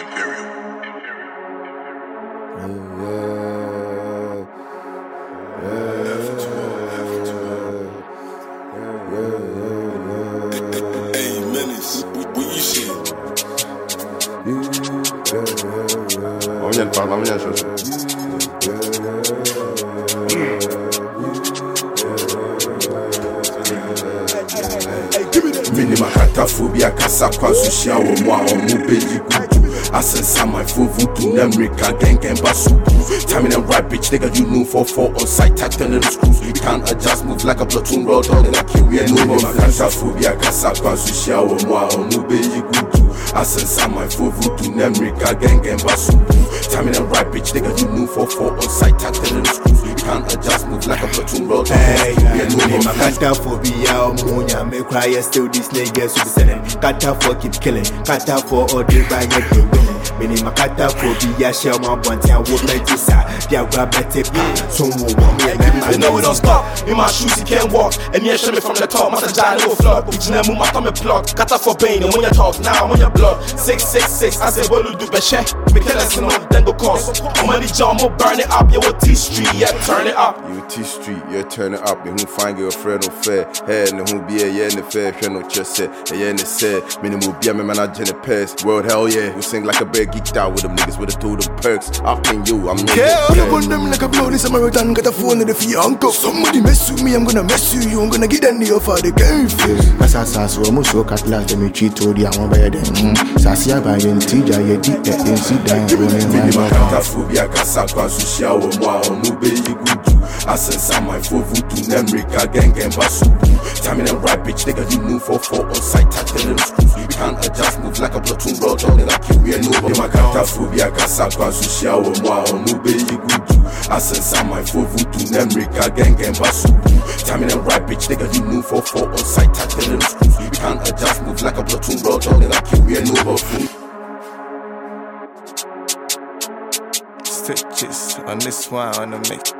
Hey, Menace, what you see? Minima hataphobia kasa kwa sushia wo mwa omubeli gudu asensa my phone voodoo nemrika gang basubu timing and right bitch nigga you know 4 on site tight turn the screws you can't adjust move like a platoon roll dog and I kill we no more hataphobia kasa kwa sushia wo mwa omubeli gudu asensa my phone voodoo nemrika gang basubu timing and right bitch nigga you know 4 on site tight turn the screws you can't adjust move like a platoon roll dog and I kill we no more hataphobia omunya me cry still these niggas who be selling kata for keep killing kata for all the bang it the winning mini makata phobia share my bunty and wo plenty sa dia grab better so wo want me you know we don't stop in my shoes you can't walk and me show me from the top must die no flop bitch na move my tummy plug kata for pain and when you talk now I'm on your blood 666 I say what do be check me tell us no then go cause money jam mo burn it up you T Street yeah turn it up you T Street yeah turn it up you who find your friend no fair head and who be a yeah in the fair no just say yeah in the said minimum be a man I gen pass world hell yeah we sing like a big geeked out with them niggas with the two them perks up in you I'm not yeah I'm on them like a bloody Samaritan got a phone in the fianco somebody mess with me I'm gonna mess with you I'm gonna get any of the game Asasa so mo so katla te me cheat to the am by them sasia by yen tija ye di e si dan minima hataphobia kasa kwa sushia wo mwa omubeli gudu asensa my phone voodoo nemrika gang basubu timing and right bitch nigga you know 4 on site tight turn the screws you can't adjust move like a platoon roll dog and I kill we no more minima hataphobia kasa kwa sushia wo mwa omubeli gudu asensa my phone voodoo nemrika gang basubu timing and right bitch nigga you know 4 on site tight turn the screws you can't adjust move like a platoon roll dog and I kill we no more Stitches on this one on the mix.